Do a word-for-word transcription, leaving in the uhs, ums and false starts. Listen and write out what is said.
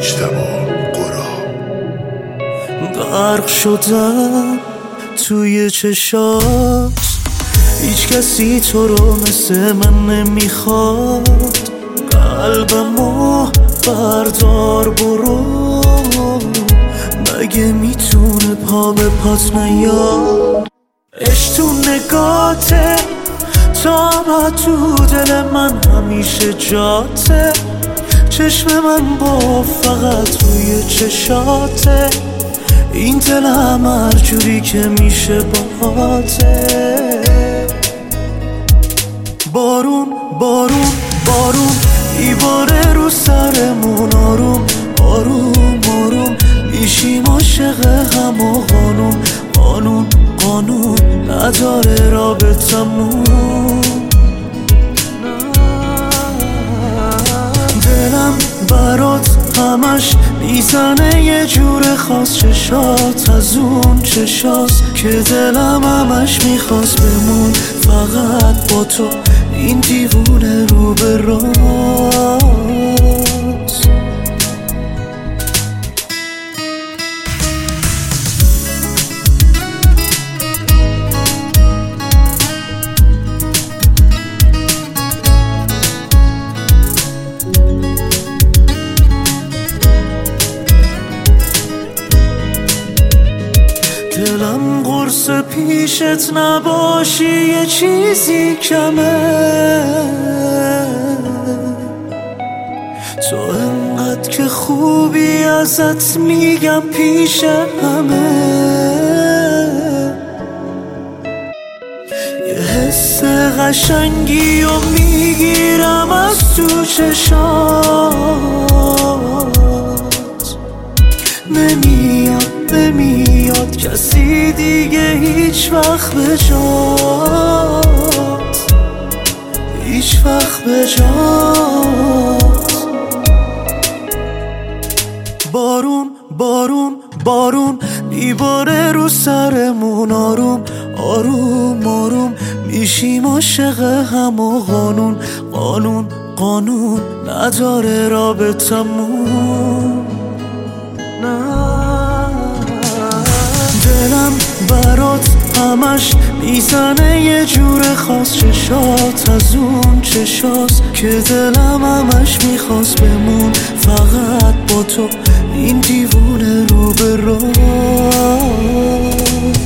مجتبی قرا. غرق شدم توی چشات، هیچ کسی تو رو مثل من نمیخواد. قلبمو بردار برو، مگه میتونه پا به پات نیاد. عشق تو نگاته، تا تو دل من همیشه جاته. چشم من با فقط روی چشاته، این دلم هر جوری که میشه باهاته. بارون بارون بارون میباره رو سرمون، آروم آروم آروم میشیم عاشق هم و قانون قانون قانون نداره رابطمون. دلم برات همش میزنه یه جور خاص، چشات از اون چشاست که دلم همش میخواست بمون فقط با تو، این دیوونه رو به راست. دلم قرص پیشت نباشی یه چیزی کمه، تو انقدر که خوبی ازت میگم پیش همه. یه حس قشنگی و میگیرم از تو چشات، نمیاد نمیاد کسی دیگه هیچ وقت به جات، هیچ وقت به جات. بارون بارون بارون میباره رو سرمون، آروم آروم آروم میشیم عاشق هم و قانون قانون قانون نداره رابطمون. نه دلم برات همش میزنه یه جور خاص، چشات از اون چشاست که دلم همش میخواست بمون فقط با تو، این دیوونه رو به راست.